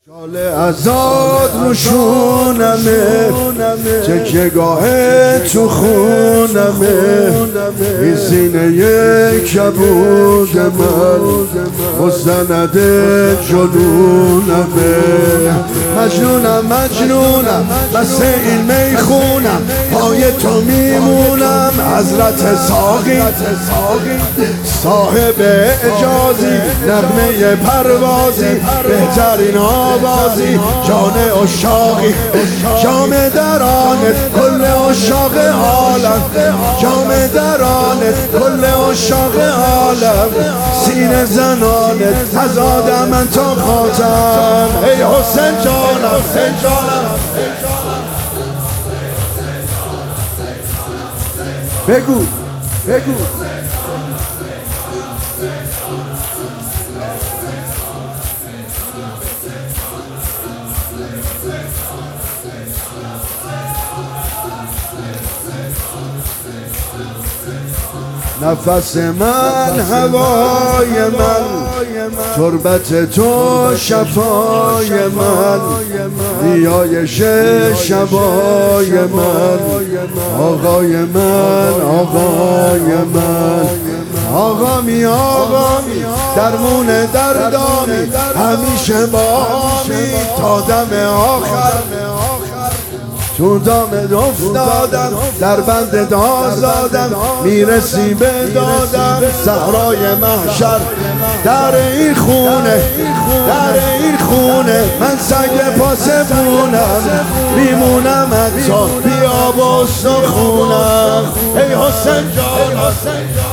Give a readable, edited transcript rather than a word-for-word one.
شال ازاد روشونمه تکیهگاه تو خونمه این سینه کبود من مستند جنونمه مجنونم مثل این میخونم پای تو میمونم حضرت ساقی صاحب اجازی نغمه پروازی بهترین آوازی جان عشاقی جام درانت کل عشاق عالم جام درانت کل عشاق عالم سینه زنانت از آدم تا خاتم ای حسین جانم بگو نفس من هوای من تربت تو شفای من نیایش شبای من آقای من آقامی درمون دردامی همیشه بامی تا دم آخر تو دامت افتادم در بند آزادم میرسی به دادم صحرای محشر در این خونه من سگ پاسبونم میمونم حتی بیاب و استخونم ای حسین جان